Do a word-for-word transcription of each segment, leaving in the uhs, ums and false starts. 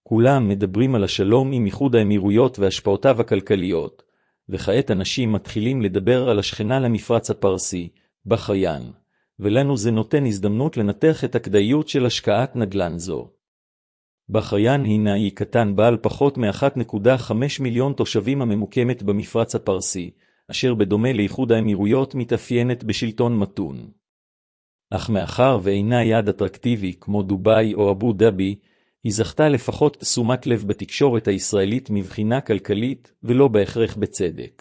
כולם מדברים על השלום עם איחוד האמירויות והשפעותיו הכלכליות, וכעת אנשים מתחילים לדבר על השכנה למפרץ הפרסי, בחריין, ולנו זה נותן הזדמנות לנתח את הכדאיות של השקעת נדל"ן זו. בחריין הינה אי קטן בעל פחות מ-אחת נקודה חמש מיליון תושבים הממוקמת במפרץ הפרסי, אשר בדומה לאיחוד האמירויות מתאפיינת בשלטון מתון. אך מאחר ואינה יעד אטרקטיבי כמו דובאי או אבו דאבי, היא זכתה לפחות תשומת לב בתקשורת הישראלית מבחינה כלכלית ולא בהכרח בצדק.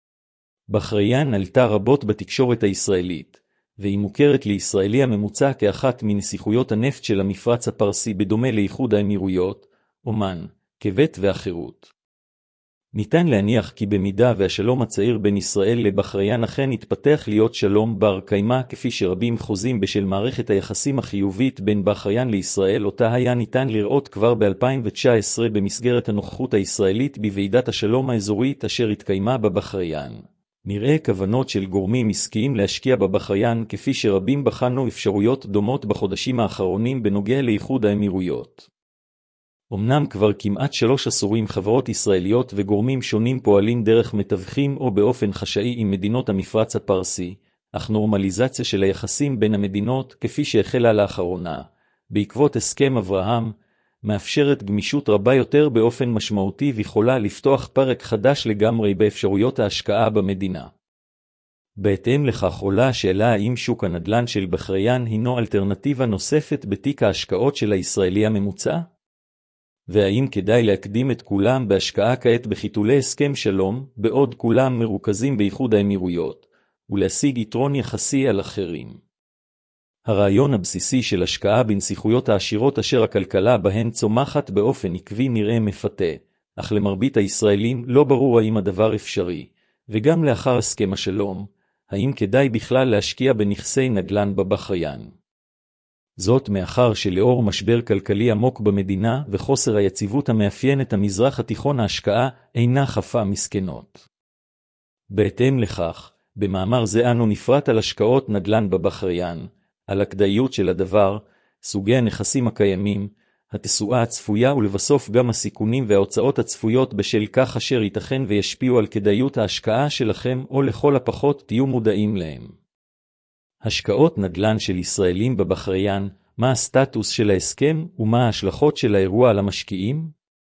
בחריין עלתה רבות בתקשורת הישראלית, והיא מוכרת לישראלי הממוצע כאחת מנסיכויות הנפט של המפרץ הפרסי בדומה לאיחוד האמירויות, אומן, כבט והחירות. ניתן להניח כי במידה והשלום הצעיר בין ישראל לבחריין אכן יתפתח להיות שלום בר קיימא כפי שרבים חוזים בשל מערכת היחסים החיובית בין בחריין לישראל אותה היה ניתן לראות כבר ב-אלפיים תשע עשרה במסגרת הנוכחות הישראלית בוועידת השלום האזורית אשר התקיימה בבחריין. נראה כוונות של גורמים עסקיים להשקיע בבחריין כפי שרבים בחנו אפשרויות דומות בחודשים האחרונים בנוגע לאיחוד האמירויות. אמנם כבר כמעט שלוש עשורים חברות ישראליות וגורמים שונים פועלים דרך מתווכים או באופן חשאי עם מדינות המפרץ הפרסי, אך נורמליזציה של היחסים בין המדינות כפי שהחלה לאחרונה, בעקבות הסכם אברהם, מאפשרת גמישות רבה יותר באופן משמעותי ויכולה לפתוח פרק חדש לגמרי באפשרויות ההשקעה במדינה. בהתאם לכך עולה השאלה האם שוק הנדל"ן של בחריין הינו אלטרנטיבה נוספת בתיק ההשקעות של הישראלי הממוצע? והאם כדאי להקדים את כולם בהשקעה כעת בחיתולי הסכם שלום, בעוד כולם מרוכזים באיחוד האמירויות, ולהשיג יתרון יחסי על אחרים? הרעיון הבסיסי של השקעה בנסיכויות העשירות אשר הכלכלה בהן צומחת באופן עקבי נראה מפתה, אך למרבית הישראלים לא ברור האם הדבר אפשרי, וגם לאחר הסכם השלום, האם כדאי בכלל להשקיע בנכסי נדל"ן בבחריין. זאת מאחר שלאור משבר כלכלי עמוק במדינה וחוסר היציבות המאפיין את המזרח התיכון ההשקעה אינה חפה מסכנות. בהתאם לכך, במאמר זה אנו נפרט על השקעות נדל"ן בבחריין, על הכדאיות של הדבר, סוגי הנכסים הקיימים, התשואה הצפויה ולבסוף גם הסיכונים וההוצאות הצפויות בשל כך אשר ייתכן וישפיעו על כדאיות ההשקעה שלכם או לכל הפחות תהיו מודעים להם. השקעות נדל"ן של ישראלים בבחריין, מה הסטטוס של ההסכם ומה ההשלכות של האירוע על המשקיעים?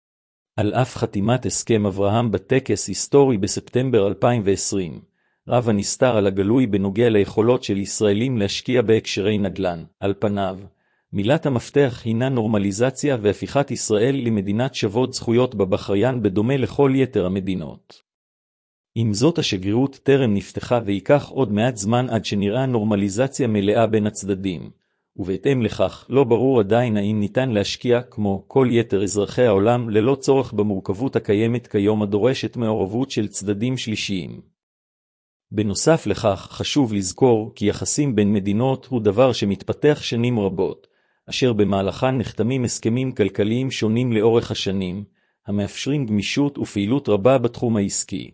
על אף חתימת הסכם אברהם בטקס היסטורי בספטמבר אלפיים ועשרים, רב הנסתר על הגלוי בנוגע ליכולות של ישראלים להשקיע בהקשרי נדל"ן. על פניו, מילת המפתח הינה נורמליזציה והפיכת ישראל למדינת שוות זכויות בבחריין בדומה לכל יתר המדינות. עם זאת השגרירות טרם נפתחה ויקח עוד מעט זמן עד שנראה נורמליזציה מלאה בין הצדדים, ובהתאם לכך לא ברור עדיין האם ניתן להשקיע כמו כל יתר אזרחי העולם ללא צורך במורכבות הקיימת כיום הדורשת מעורבות של צדדים שלישיים. בנוסף לכך חשוב לזכור כי יחסים בין מדינות הוא דבר שמתפתח שנים רבות, אשר במהלכן נחתמים הסכמים כלכליים שונים לאורך השנים, המאפשרים גמישות ופעילות רבה בתחום העסקי.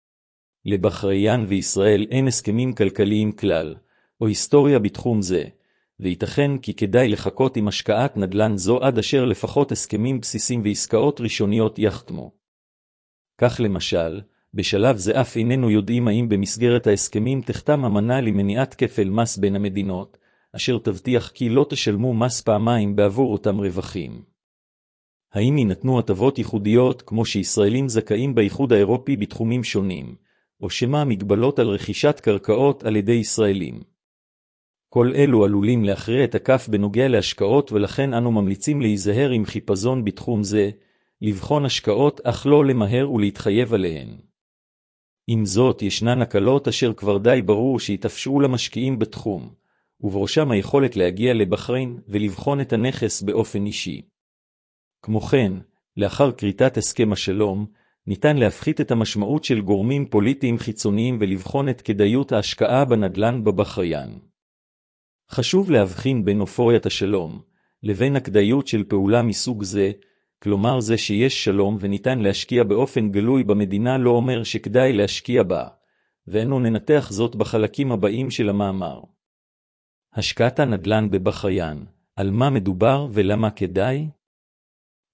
לבחריין וישראל אין הסכמים כלכליים כלל, או היסטוריה בתחום זה, וייתכן כי כדאי לחכות עם השקעת נדל"ן זו עד אשר לפחות הסכמים בסיסיים ועסקאות ראשוניות יחתמו. כך למשל, בשלב זה אף איננו יודעים האם במסגרת ההסכמים תחתם אמנה למניעת כפל מס בין המדינות, אשר תבטיח כי לא תשלמו מס פעמיים בעבור אותם רווחים. האם יינתנו הטבות ייחודיות כמו שישראלים זכאים באיחוד האירופי בתחומים שונים, או שמה מגבלות על רכישת קרקעות על ידי ישראלים. כל אלו עלולים להכריע את הכף בנוגע להשקעות ולכן אנו ממליצים להיזהר עם חיפזון בתחום זה, לבחון השקעות אך לא למהר ולהתחייב עליהן. עם זאת ישנן הקלות אשר כבר די ברור שיתאפשרו למשקיעים בתחום, ובראשם היכולת להגיע לבחריין ולבחון את הנכס באופן אישי. כמו כן, לאחר כריתת הסכם השלום, ניתן להפחית את המשמעות של גורמים פוליטיים חיצוניים ולבחון את כדאיות ההשקעה בנדל"ן בבחריין. חשוב להבחין בין אופוריית השלום, לבין הכדאיות של פעולה מסוג זה, כלומר זה שיש שלום וניתן להשקיע באופן גלוי במדינה לא אומר שכדאי להשקיע בה, ואנו ננתח זאת בחלקים הבאים של המאמר. השקעת הנדל"ן בבחריין, על מה מדובר ולמה כדאי?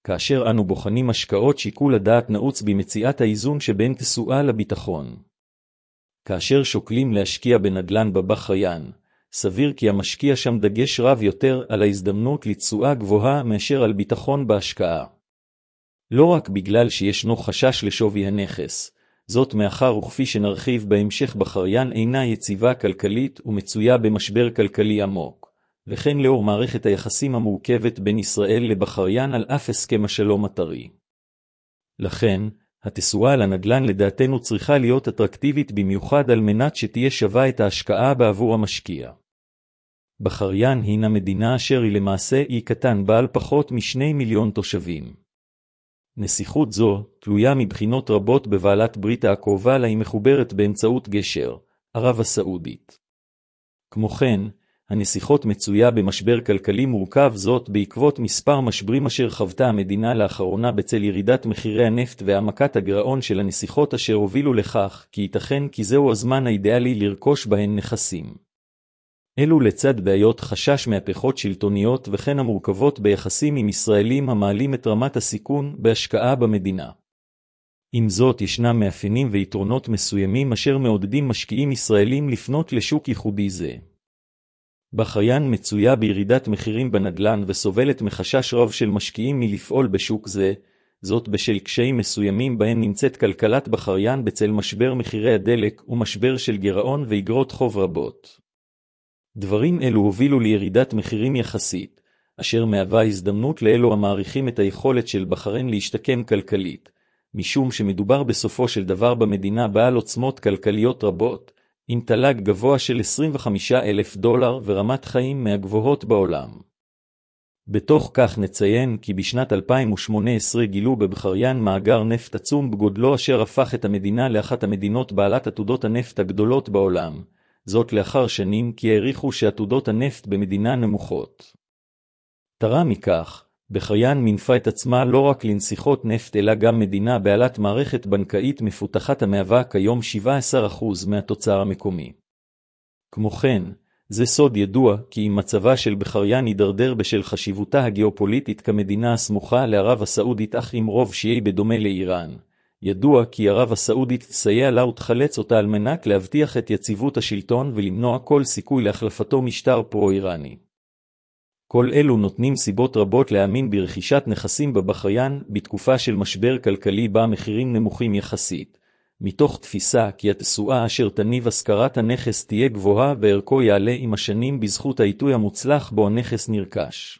כאשר אנו בוחנים השקעות, שיקול הדעת נעוץ במציאת האיזון שבין תשואה לביטחון. כאשר שוקלים להשקיע בנדל"ן בבחריין, סביר כי המשקיע שם דגש רב יותר על ההזדמנות לתשואה גבוהה מאשר על ביטחון בהשקעה. לא רק בגלל שישנו חשש לשווי הנכס, זאת מאחר וכפי שנרחיב בהמשך, בחריין אינה יציבה כלכלית ומצויה במשבר כלכלי עמוק, וכן לאור מערכת היחסים המורכבת בין ישראל לבחריין על אף הסכם השלום הטרי. לכן, התשואה על הנדל"ן לדעתנו צריכה להיות אטרקטיבית במיוחד על מנת שתהיה שווה את ההשקעה בעבור המשקיע. בחריין הינה מדינה אשר היא למעשה אי קטן בעל פחות משני מיליון תושבים. נסיכות זו תלויה מבחינות רבות בבעלת ברית הקרובה לה, היא מחוברת באמצעות גשר, ערב הסעודית. כמו כן, הנסיכות מצויה במשבר כלכלי מורכב, זאת בעקבות מספר משברים אשר חוותה המדינה לאחרונה בצל ירידת מחירי הנפט והעמקת הגירעון של הנסיכות, אשר הובילו לכך כי ייתכן כי זהו הזמן האידיאלי לרכוש בהן נכסים. אלו לצד בעיות חשש מהפכות שלטוניות וכן המורכבות ביחסים עם ישראלים המעלים את רמת הסיכון בהשקעה במדינה. עם זאת, ישנם מאפיינים ויתרונות מסוימים אשר מעודדים משקיעים ישראלים לפנות לשוק ייחודי זה. בחריין מצויה בירידת מחירים בנדל"ן וסובלת מחשש רב של משקיעים מלפעול בשוק זה, זאת בשל קשיים מסוימים בהם נמצאת כלכלת בחריין בצל משבר מחירי הדלק ומשבר של גירעון ואיגרות חוב רבות. דברים אלו הובילו לירידת מחירים יחסית, אשר מהווה הזדמנות לאלו המעריכים את היכולת של בחריין להשתקם כלכלית, משום שמדובר בסופו של דבר במדינה בעל עוצמות כלכליות רבות, עם תל"ג גבוה של עשרים וחמישה אלף דולר ורמת חיים מהגבוהות בעולם. בתוך כך נציין כי בשנת אלפיים ושמונה עשרה גילו בבחריין מאגר נפט עצום בגודלו, אשר הפך את המדינה לאחת המדינות בעלת עתודות הנפט הגדולות בעולם, זאת לאחר שנים כי העריכו שעתודות הנפט במדינה נמוכות. תראה מכך, בחריין מנפה את עצמה לא רק לנסיכות נפט אלא גם מדינה בעלת מערכת בנקאית מפותחת המהווה כיום שבעה עשר אחוז מהתוצר המקומי. כמו כן, זה סוד ידוע כי אם מצבה של בחריין יידרדר בשל חשיבותה הגיאופוליטית כמדינה הסמוכה לערב הסעודית אך עם רוב שיעי בדומה לאיראן, ידוע כי ערב הסעודית תסייע לה ותחלץ אותה על מנת להבטיח את יציבות השלטון ולמנוע כל סיכוי להחלפתו משטר פרו-איראני. כל אלו נותנים סיבות רבות להאמין ברכישת נכסים בבחריין בתקופה של משבר כלכלי בה מחירים נמוכים יחסית, מתוך תפיסה כי התשואה אשר תניב השכרת הנכס תהיה גבוהה וערכו יעלה עם השנים בזכות העיתוי המוצלח בו הנכס נרכש.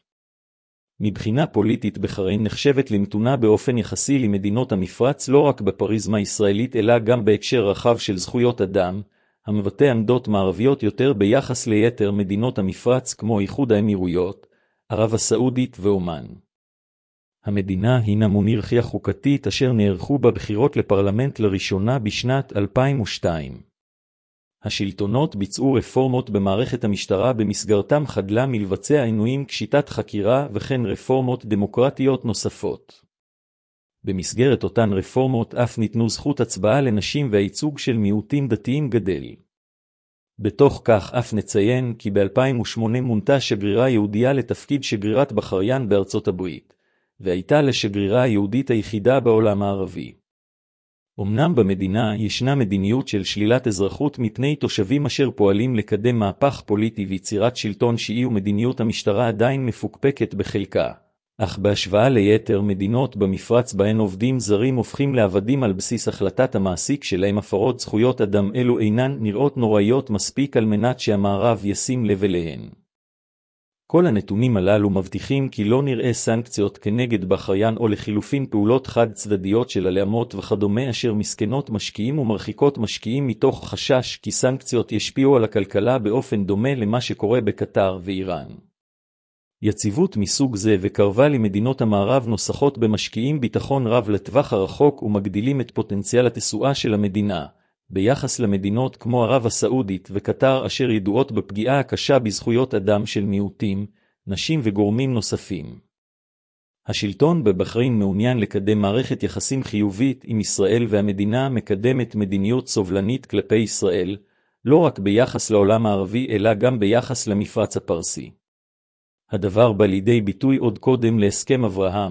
מבחינה פוליטית, בחריין נחשבת למתונה באופן יחסי למדינות המפרץ לא רק בפריזמה הישראלית אלא גם בהקשר רחב של זכויות אדם, המבטא עמדות מערביות יותר ביחס ליתר מדינות המפרץ כמו איחוד האמירויות, ערב הסעודית ואומן. המדינה הינה מונרכיה חוקתית אשר נערכו בה בחירות לפרלמנט לראשונה בשנת אלפיים ושתיים. השלטונות ביצעו רפורמות במערכת המשטרה במסגרתם חדלה מלבצע עינויים כשיטת חקירה וכן רפורמות דמוקרטיות נוספות. במסגרת אותן רפורמות אף ניתנו זכות הצבעה לנשים והייצוג של מיעוטים דתיים גדל. בתוך כך אף נציין כי ב-אלפיים ושמונה מונתה שגרירה יהודיה לתפקיד שגרירת בחריין בארצות הברית, והייתה לשגרירה היהודית היחידה בעולם הערבי. אמנם במדינה ישנה מדיניות של שלילת אזרחות מפני תושבים אשר פועלים לקדם מהפך פוליטי ויצירת שלטון שיעי ומדיניות המשטרה עדיין מפוקפקת בחלקה, אך בהשוואה ליתר מדינות במפרץ בהן עובדים זרים הופכים לעבדים על בסיס החלטת המעסיק שלהם, הפרות זכויות אדם אלו אינן נראות נוראיות מספיק על מנת שהמערב ישים לב אליהן. כל הנתונים הללו מבטיחים כי לא נראה סנקציות כנגד בחריין או לחילופין פעולות חד צדדיות של הלאמות וכדומה אשר מסכנות משקיעים ומרחיקות משקיעים מתוך חשש כי סנקציות ישפיעו על הכלכלה באופן דומה למה שקורה בקטר ואיראן. יציבות מסוג זה וקרבה למדינות המערב נוסחות במשקיעים ביטחון רב לטווח הרחוק ומגדילים את פוטנציאל התשואה של המדינה, ביחס למדינות כמו ערב הסעודית וקטר אשר ידועות בפגיעה הקשה בזכויות אדם של מיעוטים, נשים וגורמים נוספים. השלטון בבחריין מעוניין לקדם מערכת יחסים חיובית עם ישראל והמדינה מקדמת מדיניות סובלנית כלפי ישראל, לא רק ביחס לעולם הערבי אלא גם ביחס למפרץ הפרסי. הדבר בא לידי ביטוי עוד קודם להסכם אברהם,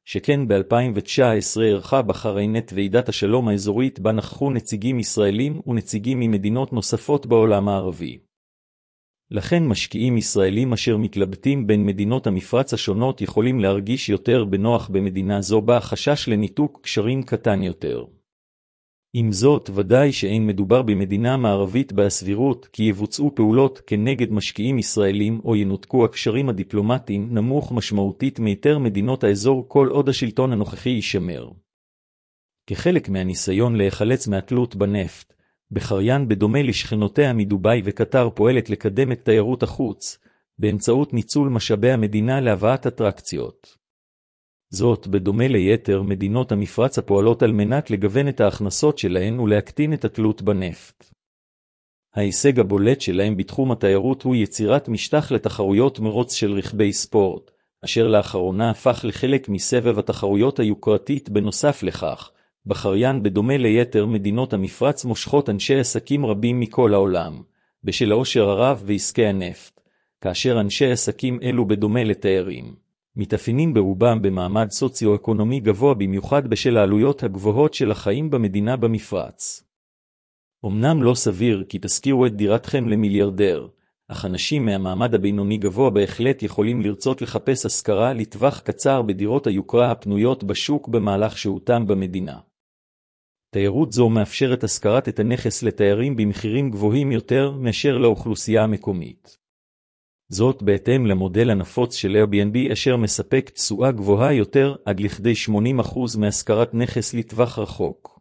שכן ב-אלפיים תשע עשרה ערכה בחריין את ועידת השלום האזורית בה נכחו נציגים ישראלים ונציגים ממדינות נוספות בעולם הערבי. לכן משקיעים ישראלים אשר מתלבטים בין מדינות המפרץ השונות יכולים להרגיש יותר בנוח במדינה זו בה חשש לניתוק קשרים קטן יותר. עם זאת, ודאי שאין מדובר במדינה מערבית בסבירות כי יבוצעו פעולות כנגד משקיעים ישראלים או ינותקו הקשרים הדיפלומטיים נמוך משמעותית מיתר מדינות האזור כל עוד השלטון הנוכחי יישמר. כחלק מהניסיון להיחלץ מהתלות בנפט, בחריין בדומה לשכנותיה מדובאי וקטר פועלת לקדם את תיירות החוץ, באמצעות ניצול משאבי המדינה להבאת אטרקציות. זאת בדומה ליתר מדינות המפרץ הפועלות על מנת לגוון את ההכנסות שלהן ולהקטין את התלות בנפט. ההישג הבולט שלהם בתחום התיירות הוא יצירת משטח לתחרויות מרוץ של רכבי ספורט, אשר לאחרונה הפך לחלק מסבב התחרויות היוקרתית. בנוסף לכך, בחריין בדומה ליתר מדינות המפרץ מושכות אנשי עסקים רבים מכל העולם, בשל העושר הרב ועסקי הנפט, כאשר אנשי עסקים אלו בדומה לתיירים, מתאפיינים ברובם במעמד סוציו-אקונומי גבוה במיוחד בשל העלויות הגבוהות של החיים במדינה במפרץ. אמנם לא סביר כי תשכירו את דירתכם למיליארדר, אך אנשים מהמעמד הבינוני גבוה בהחלט יכולים לרצות לחפש השכרה לטווח קצר בדירות היוקרה הפנויות בשוק במהלך שהותם במדינה. תיירות זו מאפשרת השכרת את הנכס לתיירים במחירים גבוהים יותר מאשר לאוכלוסייה המקומית. זאת בהתאם למודל הנפוץ של Airbnb אשר מספק תשואה גבוהה יותר עד לכדי שמונים אחוז מהשכרת נכס לטווח רחוק.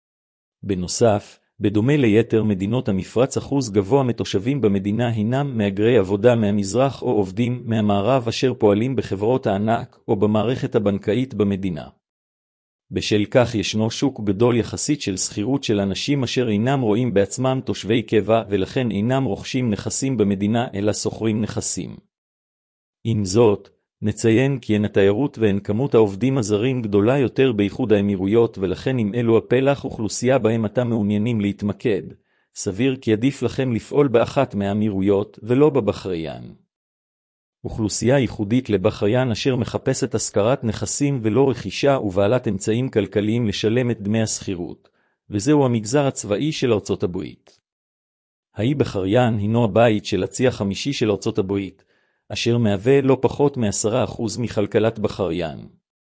בנוסף, בדומה ליתר מדינות המפרץ אחוז גבוה מתושבים במדינה הינם מהגרי עבודה מהמזרח או עובדים מהמערב אשר פועלים בחברות הענק או במערכת הבנקאית במדינה. בשל כך ישנו שוק גדול יחסית של שכירות של אנשים אשר אינם רואים בעצמם תושבי קבע ולכן אינם רוכשים נכסים במדינה אלא שוכרים נכסים. עם זאת, נציין כי הן התיירות והן כמות העובדים הזרים גדולה יותר באיחוד האמירויות ולכן אם אלו הפלח אוכלוסייה בהם אתם מעוניינים להתמקד, סביר כי עדיף לכם לפעול באחת מהאמירויות ולא בבחריין. אוכלוסייה ייחודית לבחריין אשר מחפשת השכרת נכסים ולא רכישה ובעלת אמצעים כלכליים לשלם את דמי השכירות, וזהו המגזר הצבאי של ארצות הברית. האי בחריין הינו הבית של הצי החמישי של ארצות הברית, אשר מהווה לא פחות מ-עשרה אחוז מכלכלת בחריין.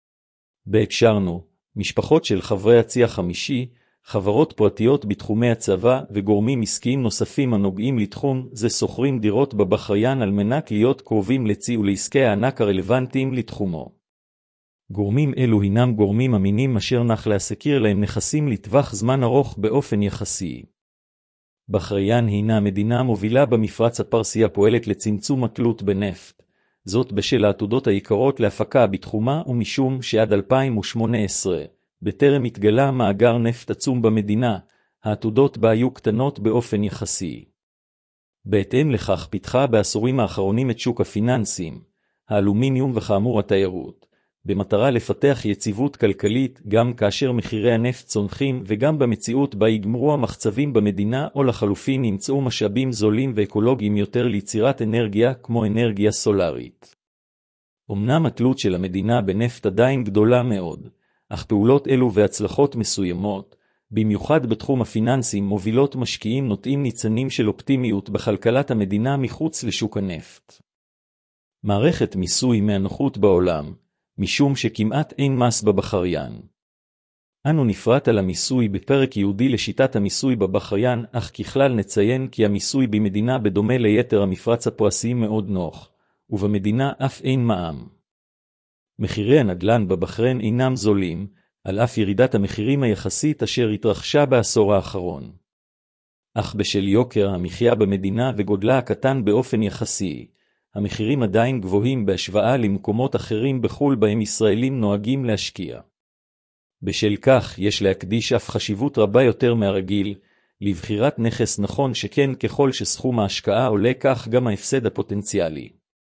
בהקשרנו, משפחות של חברי הצי החמישי, חברות פרטיות בתחומי הצבא וגורמים עסקיים נוספים הנוגעים לתחום זה שוכרים דירות בבחריין על מנת להיות קרובים לצי ולעסקי הענק הרלוונטיים לתחומו. גורמים אלו הינם גורמים אמינים אשר נח להשכיר להם נכסים לטווח זמן ארוך באופן יחסי. בחריין הינה המדינה המובילה במפרץ הפרסי הפועלת לצמצום התלות בנפט, זאת בשל העתודות העיקרות להפקה בתחומה ומשום שעד אלפיים ושמונה עשרה, בטרם התגלה מאגר נפט עצום במדינה, העתודות בה היו קטנות באופן יחסי. בהתאם לכך פיתחה בעשורים האחרונים את שוק הפיננסים, האלומיניום וכאמור התיירות, במטרה לפתח יציבות כלכלית גם כאשר מחירי הנפט צונחים וגם במציאות בה יגמרו המחצבים במדינה או לחלופין ימצאו משאבים זולים ואקולוגיים יותר ליצירת אנרגיה כמו אנרגיה סולארית. אמנם התלות של המדינה בנפט עדיין גדולה מאוד, אך פעולות אלו והצלחות מסוימות, במיוחד בתחום הפיננסים מובילות משקיעים נוטעים ניצנים של אופטימיות בכלכלת המדינה מחוץ לשוק הנפט. מערכת מיסוי מהנוחות בעולם, משום שכמעט אין מס בבחריין. אנו נפרט על המיסוי בפרק ייעודי לשיטת המיסוי בבחריין, אך ככלל נציין כי המיסוי במדינה בדומה ליתר המפרץ הפרסי מאוד נוח, ובמדינה אף אין מע"מ. מחירי הנדל"ן בבחריין אינם זולים, על אף ירידת המחירים היחסית אשר התרחשה בעשור האחרון. אך בשל יוקר המחיה במדינה וגודלה הקטן באופן יחסי, המחירים עדיין גבוהים בהשוואה למקומות אחרים בחול בהם ישראלים נוהגים להשקיע. בשל כך יש להקדיש אף חשיבות רבה יותר מהרגיל, לבחירת נכס נכון שכן ככל שסכום ההשקעה עולה כך גם ההפסד הפוטנציאלי.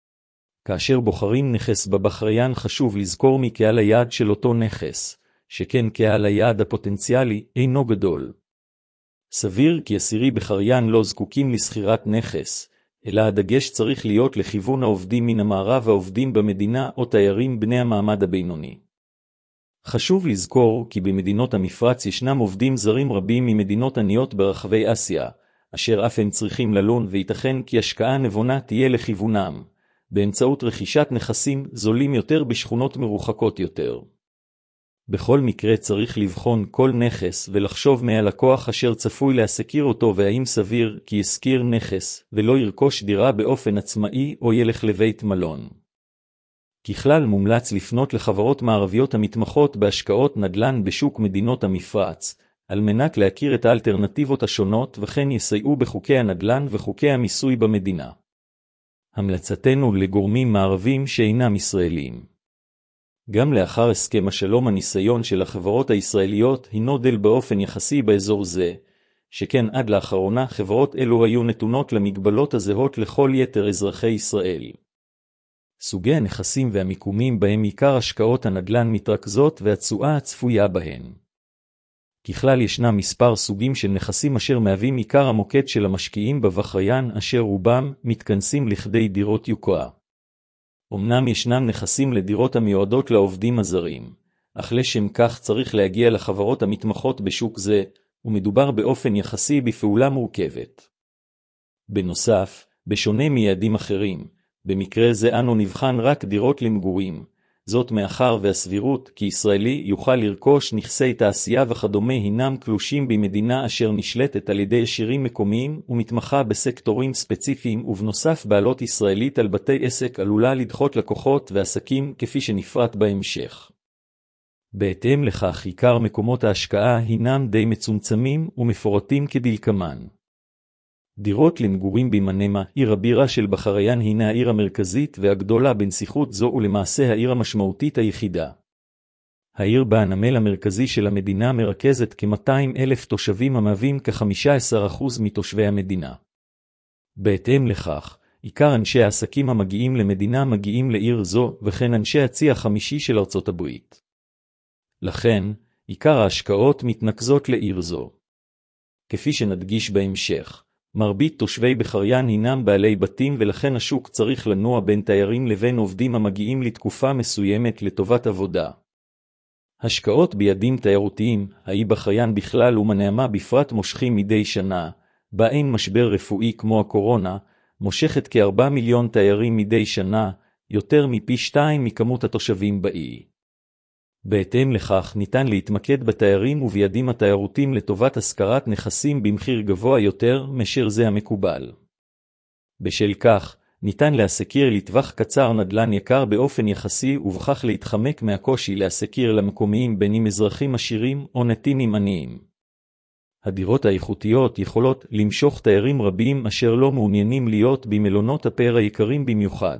כאשר בוחרים נכס בבחריין חשוב לזכור מקהל היעד של אותו נכס, שכן קהל היעד הפוטנציאלי אינו גדול. סביר כי אסירי בחריין לא זקוקים לסחירת נכס, אלא הדגש צריך להיות לכיוון העובדים מן המערב העובדים במדינה או תיירים בני המעמד הבינוני. חשוב לזכור כי במדינות המפרץ ישנם עובדים זרים רבים ממדינות עניות ברחבי אסיה, אשר אף הם צריכים ללון וייתכן כי השקעה נבונה תהיה לכיוונם, באמצעות רכישת נכסים זולים יותר בשכונות מרוחקות יותר. בכל מקרה צריך לבחון כל נכס ולחשוב מי הלקוח אשר צפוי להשכיר אותו והאם סביר כי ישכיר נכס ולא ירכוש דירה באופן עצמאי או ילך לבית מלון. ככלל מומלץ לפנות לחברות מערביות המתמחות בהשקעות נדל"ן בשוק מדינות המפרץ, על מנת להכיר את האלטרנטיבות השונות וכן יסייעו בחוקי הנדל"ן וחוקי המיסוי במדינה. המלצתנו לגורמים מערבים שאינם ישראלים. גם לאחר הסכם השלום הניסיון של החברות הישראליות הינו דל באופן יחסי באזור זה, שכן עד לאחרונה חברות אלו היו נתונות למגבלות הזהות לכל יתר אזרחי ישראל. סוגי הנכסים והמיקומים בהם עיקר השקעות הנדל"ן מתרכזות והתשואה הצפויה בהן. ככלל ישנם מספר סוגים של נכסים אשר מהווים עיקר המוקד של המשקיעים בבחריין אשר רובם מתכנסים לכדי דירות יוקרה. אמנם ישנם נכסים לדירות המיועדות לעובדים הזרים, אך לשם כך צריך להגיע לחברות המתמחות בשוק זה, ומדובר באופן יחסי בפעולה מורכבת. בנוסף, בשונה מיעדים אחרים, במקרה זה אנו נבחן רק דירות למגורים, זאת מאחר והסבירות כי ישראלי יוכל לרכוש נכסי תעשייה וכדומה הינם קלושים במדינה אשר נשלטת על ידי עשירים מקומיים ומתמחה בסקטורים ספציפיים, ובנוסף בעלות ישראלית על בתי עסק עלולה לדחות לקוחות ועסקים כפי שנפרט בהמשך. בהתאם לכך עיקר מקומות ההשקעה הינם די מצומצמים ומפורטים כדלקמן. דירות למגורים במנמה, עיר הבירה של בחריין, הינה העיר המרכזית והגדולה בנסיכות זו ולמעשה העיר המשמעותית היחידה. העיר בה הנמל המרכזי של המדינה מרכזת כ-מאתיים אלף תושבים המהווים כ-חמישה עשר אחוז מתושבי המדינה. בהתאם לכך, עיקר אנשי העסקים המגיעים למדינה מגיעים לעיר זו, וכן אנשי הצי החמישי של ארצות הברית. לכן, עיקר ההשקעות מתנקזות לעיר זו. כפי שנדגיש בהמשך, מרבית תושבי בחריין הינם בעלי בתים ולכן השוק צריך לנוע בין תיירים לבין עובדים המגיעים לתקופה מסוימת לטובת עבודה. השקעות ביעדים תיירותיים, האי בחריין בכלל ומנעמה בפרט מושכים מדי שנה, בה אין משבר רפואי כמו הקורונה, מושכת כארבעה מיליון תיירים מדי שנה, יותר מפי שתיים מכמות התושבים באי. בהתאם לכך ניתן להתמקד בתיירים וביעדים התיירותיים לטובת השכרת נכסים במחיר גבוה יותר מאשר זה המקובל. בשל כך, ניתן להשכיר לטווח קצר נדל"ן יקר באופן יחסי ובכך להתחמק מהקושי להשכיר למקומיים בין אם אזרחים עשירים או נתינים עניים. הדירות האיכותיות יכולות למשוך תיירים רבים אשר לא מעוניינים להיות במלונות הפאר היקרים במיוחד.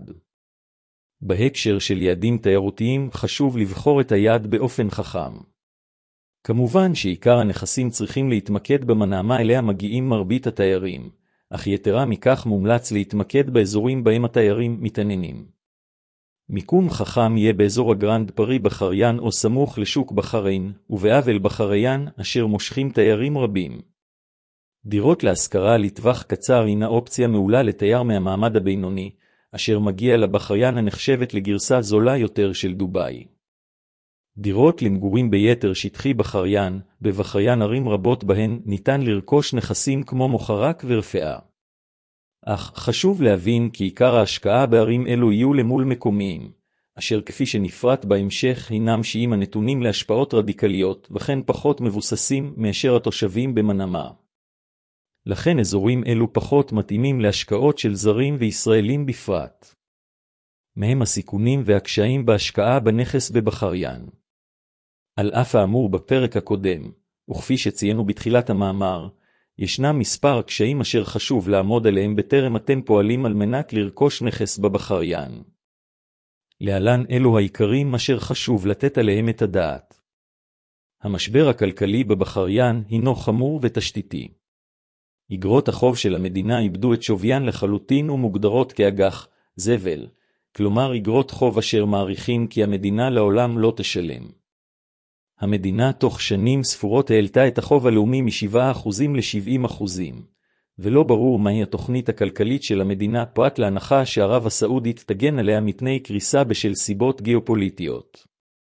בהקשר של יעדים תיירותיים חשוב לבחור את היעד באופן חכם. כמובן שעיקר הנכסים צריכים להתמקד במנעמה אליה מגיעים מרבית התיירים, אך יתרה מכך מומלץ להתמקד באזורים בהם התיירים מתעניינים. מיקום חכם יהיה באזור הגרנד פרי בחריין או סמוך לשוק בחריין, ובאבל בחריין אשר מושכים תיירים רבים. דירות להשכרה לטווח קצר הינה אופציה מעולה לתייר מהמעמד הבינוני, אשר מגיע לבחריין הנחשבת לגרסה זולה יותר של דובאי. דירות למגורים ביתר שטחי בחריין, בבחריין ערים רבות בהן ניתן לרכוש נכסים כמו מוחרק ורפאה. אך חשוב להבין כי עיקר ההשקעה בערים אלו יהיו למול מקומיים, אשר כפי שנפרט בהמשך הינם שיעים הנתונים להשפעות רדיקליות וכן פחות מבוססים מאשר התושבים במנמה. לכן אזורים אלו פחות מתאימים להשקעות של זרים וישראלים בפרט. מהם הסיכונים והקשיים בהשקעה בנכס בבחריין. על אף האמור בפרק הקודם, וכפי שציינו בתחילת המאמר, ישנם מספר קשיים אשר חשוב לעמוד עליהם בטרם אתם פועלים על מנת לרכוש נכס בבחריין. להלן אלו העיקרים אשר חשוב לתת עליהם את הדעת. המשבר הכלכלי בבחריין הינו חמור ותשתיתי. אגרות החוב של המדינה איבדו את שוויין לחלוטין ומוגדרות כאג"ח, זבל, כלומר אגרות חוב אשר מעריכים כי המדינה לעולם לא תשלם. המדינה תוך שנים ספורות העלתה את החוב הלאומי מ-שבעה אחוזים ל-שבעים אחוזים, ולא ברור מהי התוכנית הכלכלית של המדינה פרט להנחה שערב הסעודית תגן עליה מפני קריסה בשל סיבות גיאופוליטיות.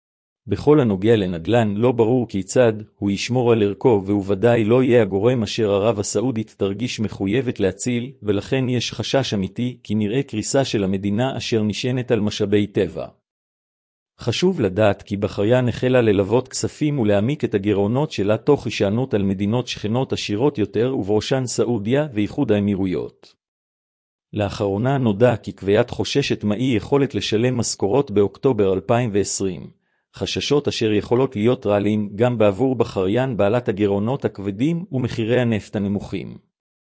בכל הנוגע לנדל"ן לא ברור כיצד הוא ישמור על ערכו, והוא ודאי לא יהיה הגורם אשר ערב הסעודית תרגיש מחויבת להציל, ולכן יש חשש אמיתי כי נראה קריסה של המדינה אשר נשענת על משאבי טבע. חשוב לדעת כי בחריין החלה ללוות כספים ולהעמיק את הגירעונות שלה תוך הישענות על מדינות שכנות עשירות יותר, ובראשן סעודיה ואיחוד האמירויות. לאחרונה נודע כי כוויית חוששת מאי יכולת לשלם משכורות באוקטובר אלפיים ועשרים, חששות אשר יכולות להיות רעלים גם בעבור בחריין בעלת הגירעונות הכבדים ומחירי הנפט הנמוכים.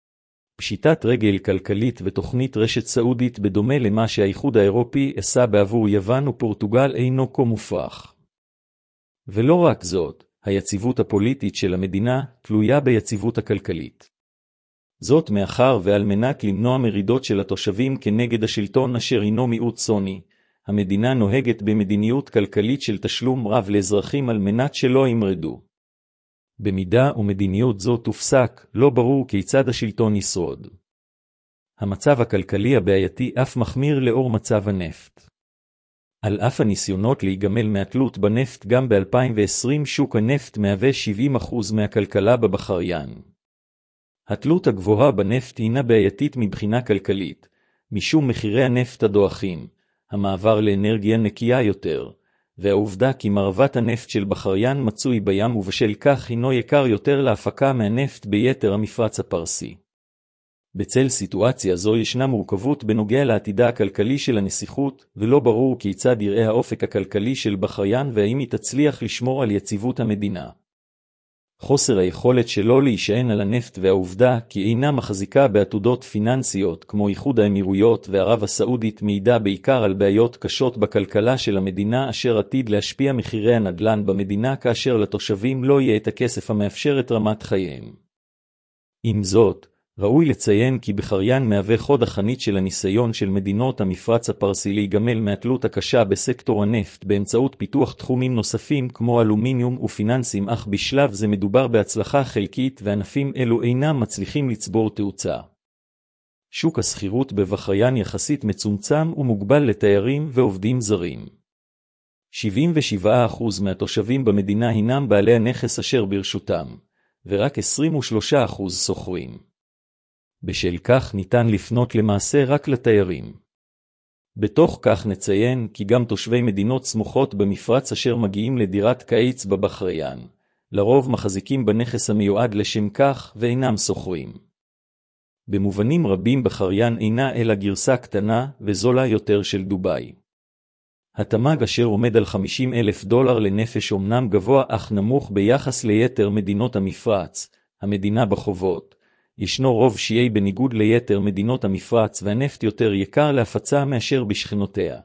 פשיטת רגל כלכלית ותוכנית רשת סעודית בדומה למה שהאיחוד האירופי עשה בעבור יוון ופורטוגל אינו כה מופרך. ולא רק זאת, היציבות הפוליטית של המדינה תלויה ביציבות הכלכלית. זאת מאחר ועל מנת למנוע מרידות של התושבים כנגד השלטון אשר הינו מיעוט סוני, המדינה נוהגת במדיניות כלכלית של תשלום רב לאזרחים על מנת שלא ימרדו. במידה ומדיניות זו תופסק, לא ברור כיצד השלטון ישרוד. המצב הכלכלי הבעייתי אף מחמיר לאור מצב הנפט. על אף הניסיונות להיגמל מהתלות בנפט, גם ב-אלפיים ועשרים שוק הנפט מהווה שבעים אחוז מהכלכלה בבחריין. התלות הגבוהה בנפט הינה בעייתית מבחינה כלכלית, משום מחירי הנפט הדועכים, המעבר לאנרגיה נקייה יותר, והעובדה כי מרוות הנפט של בחריין מצוי בים ובשל כך הינו יקר יותר להפקה מהנפט ביתר המפרץ הפרסי. בצל סיטואציה זו ישנה מורכבות בנוגע לעתידה הכלכלי של הנסיכות, ולא ברור כיצד יראה האופק הכלכלי של בחריין והאם היא תצליח לשמור על יציבות המדינה. חוסר היכולת שלו להישען על הנפט והעובדה כי אינה מחזיקה בעתודות פיננסיות כמו איחוד האמירויות וערב הסעודית מעידה בעיקר על בעיות קשות בכלכלה של המדינה אשר עתיד להשפיע מחירי הנדל"ן במדינה כאשר לתושבים לא יהיה את הכסף המאפשר את רמת חייהם. עם זאת, ראוי לציין כי בחריין מהווה חוד החנית של הניסיון של מדינות המפרץ הפרסי להיגמל מהתלות הקשה בסקטור הנפט באמצעות פיתוח תחומים נוספים כמו אלומיניום ופיננסים, אך בשלב זה מדובר בהצלחה חלקית וענפים אלו אינם מצליחים לצבור תאוצה. שוק השכירות בבחריין יחסית מצומצם ומוגבל לתיירים ועובדים זרים. שבעים ושבעה אחוז מהתושבים במדינה הינם בעלי הנכס אשר ברשותם, ורק עשרים ושלושה אחוז שוכרים. בשל כך ניתן לפנות למעשה רק לתיירים. בתוך כך נציין כי גם תושבי מדינות סמוכות במפרץ אשר מגיעים לדירת קיץ בבחריין, לרוב מחזיקים בנכס המיועד לשם כך ואינם שוכרים. במובנים רבים בחריין אינה אלא גרסה קטנה וזולה יותר של דובאי. התמ"ג אשר עומד על חמישים אלף דולר לנפש אומנם גבוה אך נמוך ביחס ליתר מדינות המפרץ, המדינה בחובות. ישנו רוב שיעי בניגוד ליתר מדינות המפרץ והנפט יותר יקר להפצה מאשר בשכנותיה.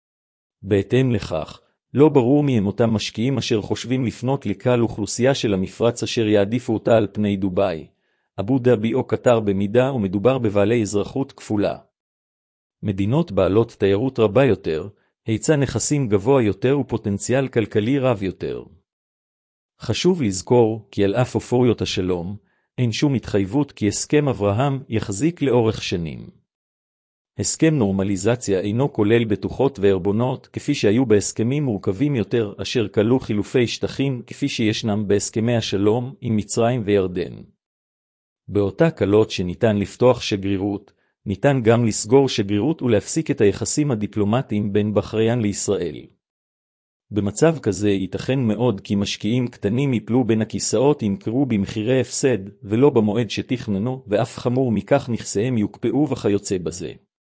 בהתאם לכך, לא ברור מי הם אותם משקיעים אשר חושבים לפנות לקהל אוכלוסייה של המפרץ אשר יעדיפו אותה על פני דובאי, אבו דאבי או קטר במידה ומדובר בבעלי אזרחות כפולה. מדינות בעלות תיירות רבה יותר, היצע נכסים גבוה יותר ופוטנציאל כלכלי רב יותר. חשוב לזכור כי על אף אופוריות השלום, אין שום התחייבות כי הסכם אברהם יחזיק לאורך שנים. הסכם נורמליזציה אינו כולל בטוחות וערבונות כפי שהיו בהסכמים מורכבים יותר אשר כללו חילופי שטחים כפי שישנם בהסכמי השלום עם מצרים וירדן. באותה קלות שניתן לפתוח שגרירות, ניתן גם לסגור שגרירות ולהפסיק את היחסים הדיפלומטיים בין בחריין לישראל. במצב כזה ייתכן מאוד כי משקיעים קטנים ייפלו בין הכיסאות ימכרו במחירי הפסד ולא במועד שתכננו, ואף חמור מכך נכסיהם יוקפאו וכיוצא בזה.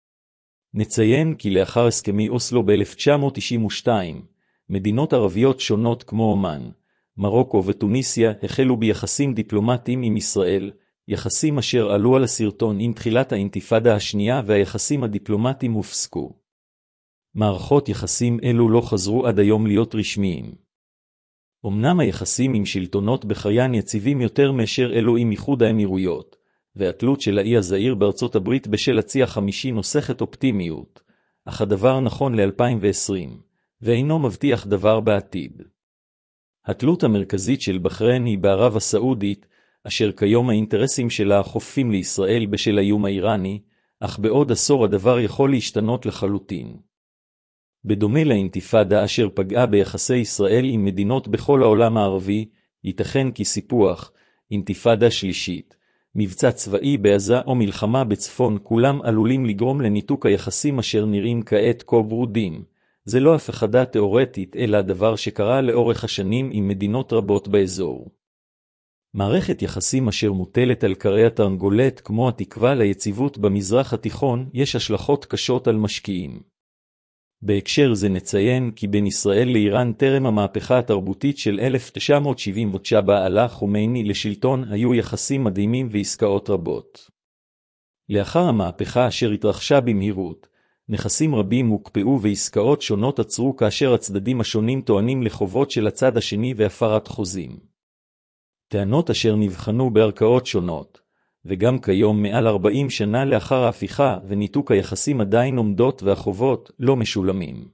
נציין כי לאחר הסכמי אוסלו ב-אלף תשע מאות תשעים ושתיים, מדינות ערביות שונות כמו אומן, מרוקו וטוניסיה החלו ביחסים דיפלומטיים עם ישראל, יחסים אשר עלו על הסרטון עם תחילת האינתיפאדה השנייה והיחסים הדיפלומטיים הופסקו. מערכות יחסים אלו לא חזרו עד היום להיות רשמיים. אמנם היחסים עם שלטונות בחריין יציבים יותר מאשר אלו עם איחוד האמירויות, והתלות של האי הזעיר בארצות הברית בשל הצי החמישי נוסחת אופטימיות, אך הדבר נכון ל-אלפיים ועשרים, ואינו מבטיח דבר בעתיד. התלות המרכזית של בחריין היא בערב הסעודית, אשר כיום האינטרסים שלה חופפים לישראל בשל האיום האיראני, אך בעוד עשור הדבר יכול להשתנות לחלוטין. בדומה לאינתיפאדה אשר פגעה ביחסי ישראל עם מדינות בכל העולם הערבי, ייתכן כי סיפוח, אינתיפאדה שלישית, מבצע צבאי בעזה או מלחמה בצפון כולם עלולים לגרום לניתוק היחסים אשר נראים כעת כה ברודים. זה לא הפחדה תיאורטית אלא דבר שקרה לאורך השנים עם מדינות רבות באזור. מערכת יחסים אשר מוטלת על קרי התרנגולת כמו התקווה ליציבות במזרח התיכון יש השלכות קשות על משקיעים. בהקשר זה נציין כי בין ישראל לאיראן טרם המהפכה התרבותית של אלף תשע מאות שבעים ותשע בה עלה חומייני לשלטון היו יחסים מדהימים ועסקאות רבות. לאחר המהפכה אשר התרחשה במהירות, נכסים רבים הוקפאו ועסקאות שונות עצרו כאשר הצדדים השונים טוענים לחובות של הצד השני והפרת חוזים. טענות אשר נבחנו בערכאות שונות, וגם כיום מעל ארבעים שנה לאחר ההפיכה וניתוק היחסים עדיין עומדות והחובות לא משולמים.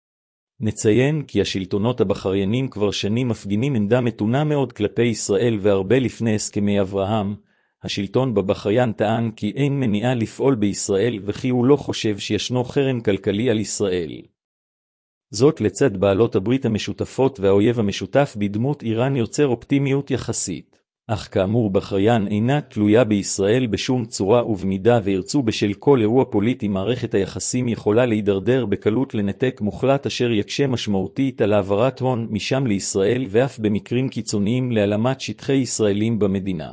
נציין כי השלטונות הבחריינים כבר שנים מפגינים עמדה מתונה מאוד כלפי ישראל והרבה לפני הסכמי אברהם. השלטון בבחריין טען כי אין מניעה לפעול בישראל וכי הוא לא חושב שישנו חרם כלכלי על ישראל. זאת לצד בעלות הברית המשותפות והאויב המשותף בדמות איראן יוצר אופטימיות יחסית. אך כאמור בחריין אינה תלויה בישראל בשום צורה ובמידה וירצו בשל כל אירוע פוליטי מערכת היחסים יכולה להידרדר בקלות לנתק מוחלט אשר יקשה משמעותית על העברת הון משם לישראל ואף במקרים קיצוניים להעלמת שטחי ישראלים במדינה.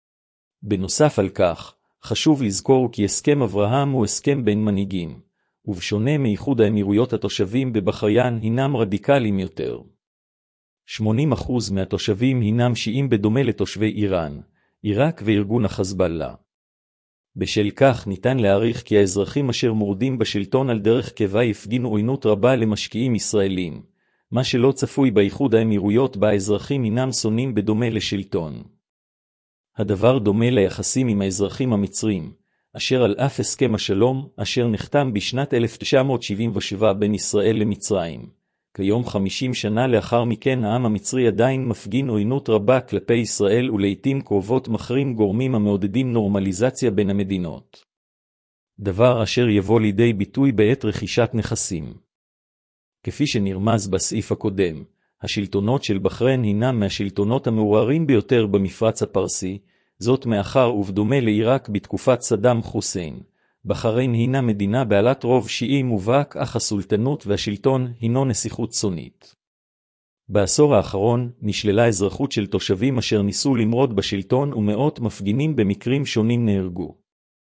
בנוסף על כך, חשוב לזכור כי הסכם אברהם הוא הסכם בין מנהיגים, ובשונה מאיחוד האמירויות התושבים בבחריין הינם רדיקליים יותר. שמונים אחוז מהתושבים הינם שיעים בדומה לתושבי איראן, עיראק וארגון החזבאללה. בשל כך ניתן להעריך כי האזרחים אשר מורדים בשלטון על דרך קבע יפגינו עוינות רבה למשקיעים ישראלים, מה שלא צפוי באיחוד האמירויות בה האזרחים הינם שונאים בדומה לשלטון. הדבר דומה ליחסים עם האזרחים המצרים, אשר על אף הסכם השלום, אשר נחתם בשנת אלף תשע מאות שבעים ושבע בין ישראל למצרים. כיום חמישים שנה לאחר מכן העם המצרי עדיין מפגין עוינות רבה כלפי ישראל ולעיתים קרובות מחרים גורמים המעודדים נורמליזציה בין המדינות. דבר אשר יבוא לידי ביטוי בעת רכישת נכסים. כפי שנרמז בסעיף הקודם, השלטונות של בחריין הינם מהשלטונות המעורערים ביותר במפרץ הפרסי, זאת מאחר ובדומה לעיראק בתקופת סדאם חוסיין. בחריין הינה מדינה בעלת רוב שיעי מובהק אך הסולטנות והשלטון הינו נסיכות סונית. בעשור האחרון נשללה אזרחות של תושבים אשר ניסו למרוד בשלטון ומאות מפגינים במקרים שונים נהרגו.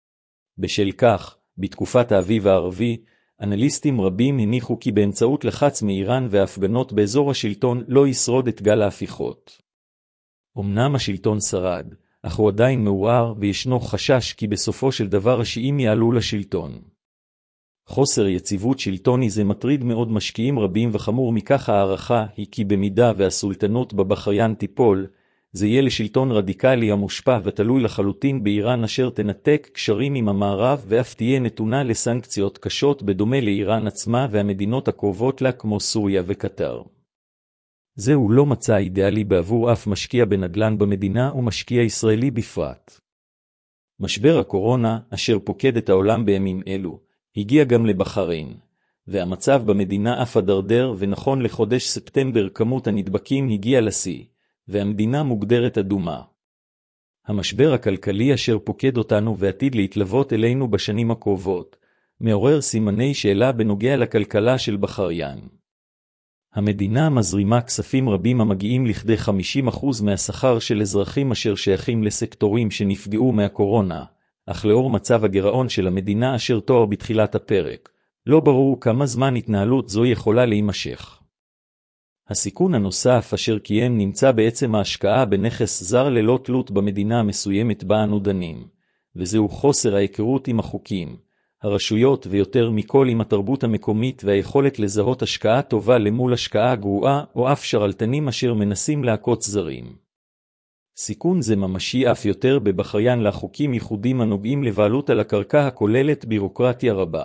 בשל כך, בתקופת האביב הערבי, אנליסטים רבים הניחו כי באמצעות לחץ מאיראן והפגנות באזור השלטון לא ישרוד את גל ההפיכות. אמנם השלטון שרד, אך הוא עדיין מעורער וישנו חשש כי בסופו של דבר השיעים יעלו לשלטון. חוסר יציבות שלטוני זה מטריד מאוד משקיעים רבים וחמור מכך הערכה היא כי במידה והסולטנות בבחריין תיפול, זה יהיה לשלטון רדיקלי המושפע ותלוי לחלוטין באיראן אשר תנתק קשרים עם המערב ואף תהיה נתונה לסנקציות קשות בדומה לאיראן עצמה והמדינות הקרובות לה כמו סוריה וקטר. זהו לא מצע אידיאלי בעבור אף משקיע בנדל"ן במדינה ומשקיע ישראלי בפרט. משבר הקורונה, אשר פוקד את העולם בימים אלו, הגיע גם לבחריין, והמצב במדינה אף הדרדר ונכון לחודש ספטמבר כמות הנדבקים הגיע לשיא, והמדינה מוגדרת אדומה. המשבר הכלכלי אשר פוקד אותנו ועתיד להתלוות אלינו בשנים הקרובות, מעורר סימני שאלה בנוגע לכלכלה של בחריין. המדינה מזרימה כספים רבים המגיעים לכדי חמישים אחוז מהשכר של אזרחים אשר שייכים לסקטורים שנפגעו מהקורונה, אך לאור מצב הגירעון של המדינה אשר תואר בתחילת הפרק, לא ברור כמה זמן התנהלות זו יכולה להימשך. הסיכון הנוסף אשר קיים נמצא בעצם ההשקעה בנכס זר ללא תלות במדינה המסוימת בה אנו דנים, וזהו חוסר ההיכרות עם החוקים, הרשויות ויותר מכל עם התרבות המקומית והיכולת לזהות השקעה טובה למול השקעה גרועה או אף שרלטנים אשר מנסים לעקוץ זרים. סיכון זה ממשי אף יותר בבחריין לחוקים ייחודים הנוגעים לבעלות על הקרקע הכוללת בירוקרטיה רבה.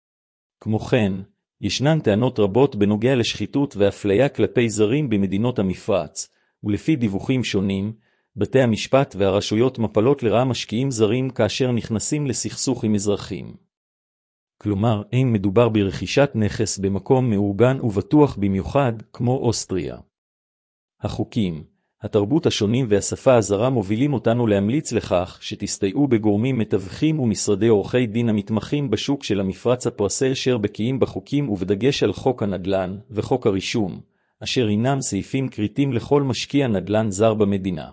כמו כן, ישנן טענות רבות בנוגע לשחיתות ואפליה כלפי זרים במדינות המפרץ, ולפי דיווחים שונים, בתי המשפט והרשויות מפלות לרעה משקיעים זרים כאשר נכנסים לסכסוך עם אזרחים. כלומר, אין מדובר ברכישת נכס במקום מאורגן ובטוח במיוחד, כמו אוסטריה. החוקים, התרבות השונים והשפה הזרה מובילים אותנו להמליץ לכך שתסתייעו בגורמים מתווכים ומשרדי עורכי דין המתמחים בשוק של המפרץ הפרסי אשר בקיאים בחוקים ובדגש על חוק הנדל"ן וחוק הרישום, אשר הינם סעיפים קריטיים לכל משקיע נדל"ן זר במדינה.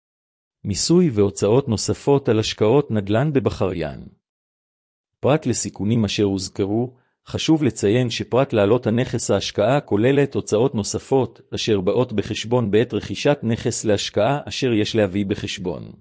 מיסוי והוצאות נוספות על השקעות נדל"ן בבחריין. פרט לסיכונים אשר הוזכרו, חשוב לציין שפרט לעלות הנכס ההשקעה כוללת הוצאות נוספות, אשר באות בחשבון בעת רכישת נכס להשקעה אשר יש להביא בחשבון.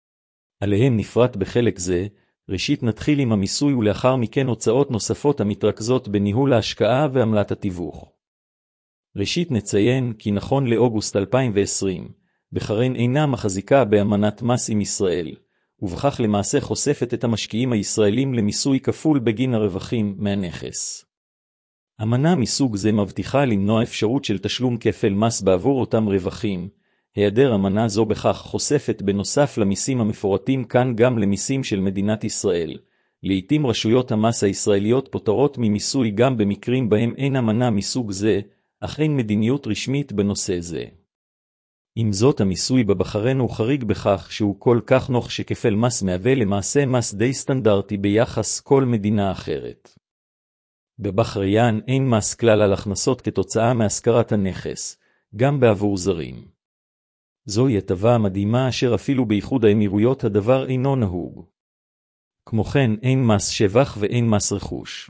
עליהם נפרט בחלק זה, ראשית נתחיל עם המיסוי ולאחר מכן הוצאות נוספות המתרכזות בניהול ההשקעה ועמלת התיווך. ראשית נציין כי נכון לאוגוסט אלפיים ועשרים, בחריין אינה מחזיקה באמנת מס עם ישראל, ובכך למעשה חושפת את המשקיעים הישראלים למיסוי כפול בגין הרווחים מהנכס. אמנה מסוג זה מבטיחה למנוע אפשרות של תשלום כפל מס בעבור אותם רווחים. היעדר אמנה זו בכך חושפת בנוסף למיסים המפורטים כאן גם למיסים של מדינת ישראל. לעתים רשויות המס הישראליות פוטרות ממיסוי גם במקרים בהם אין אמנה מסוג זה, אך אין מדיניות רשמית בנושא זה. עם זאת המיסוי בבחריין הוא חריג בכך שהוא כל כך נוח שכפל מס מהווה למעשה מס די סטנדרטי ביחס כל מדינה אחרת. בבחריין אין מס כלל על הכנסות כתוצאה מהשכרת הנכס, גם בעבור זרים. זוהי הטבה מדהימה אשר אפילו באיחוד האמירויות הדבר אינו נהוג. כמו כן אין מס שבח ואין מס רכוש.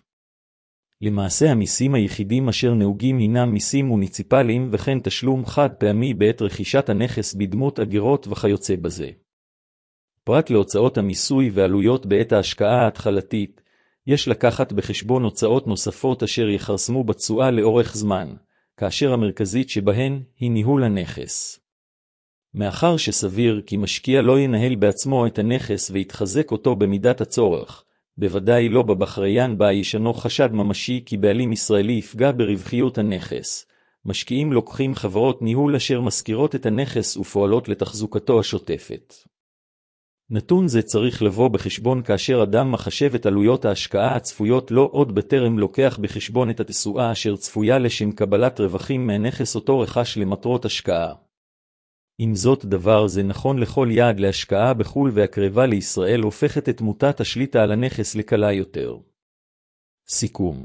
למעשה המיסים היחידים אשר נהוגים הינם מיסים מוניציפליים וכן תשלום חד פעמי בעת רכישת הנכס בדמות אגירות וכיוצא בזה. פרט להוצאות המיסוי ועלויות בעת ההשקעה ההתחלתית, יש לקחת בחשבון הוצאות נוספות אשר יחרסמו בתשואה לאורך זמן, כאשר המרכזית שבהן היא ניהול הנכס. מאחר שסביר כי משקיע לא ינהל בעצמו את הנכס ויתחזק אותו במידת הצורך, בוודאי לא בבחריין בה ישנו חשד ממשי כי בעלים ישראלי יפגע ברווחיות הנכס. משקיעים לוקחים חברות ניהול אשר משכירות את הנכס ופועלות לתחזוקתו השוטפת. נתון זה צריך לבוא בחשבון כאשר אדם מחשב את עלויות ההשקעה הצפויות לא עוד בטרם לוקח בחשבון את התשואה אשר צפויה לשם קבלת רווחים מהנכס אותו רכש למטרות השקעה. עם זאת דבר זה נכון לכל יעד להשקעה בחול והקרבה לישראל הופכת את מוטת השליטה על הנכס לקלה יותר. סיכום.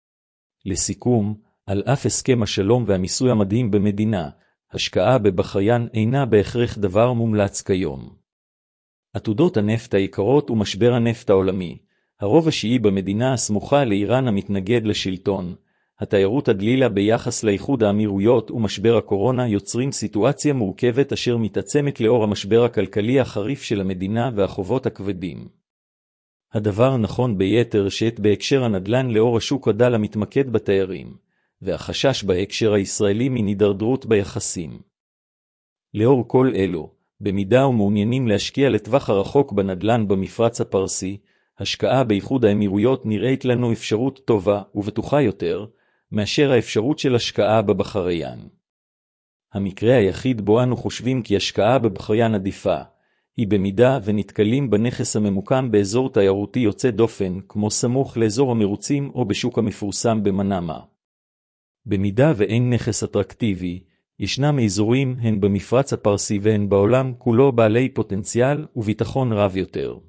לסיכום, על אף הסכם השלום והמיסוי המדהים במדינה, השקעה בבחריין אינה בהכרח דבר מומלץ כיום. עתודות הנפט היקרות ומשבר הנפט העולמי, הרוב השיעי במדינה הסמוכה לאיראן המתנגד לשלטון, התיירות הדלילה ביחס לאיחוד האמירויות ומשבר הקורונה יוצרים סיטואציה מורכבת אשר מתעצמת לאור המשבר הכלכלי החריף של המדינה והחובות הכבדים. הדבר נכון ביתר שאת בהקשר הנדל"ן לאור השוק הדל המתמקד בתיירים, והחשש בהקשר הישראלי מנדרדרות ביחסים. לאור כל אלו, במידה ומעוניינים להשקיע לטווח הרחוק בנדל"ן במפרץ הפרסי, השקעה באיחוד האמירויות נראית לנו אפשרות טובה ובטוחה יותר, מאשר האפשרות של השקעה בבחריין. המקרה היחיד בו אנו חושבים כי השקעה בבחריין עדיפה, היא במידה ונתקלים בנכס הממוקם באזור תיירותי יוצא דופן, כמו סמוך לאזור המרוצים או בשוק המפורסם במנאמה. במידה ואין נכס אטרקטיבי, ישנם אזורים הן במפרץ הפרסי והן בעולם כולו בעלי פוטנציאל וביטחון רב יותר.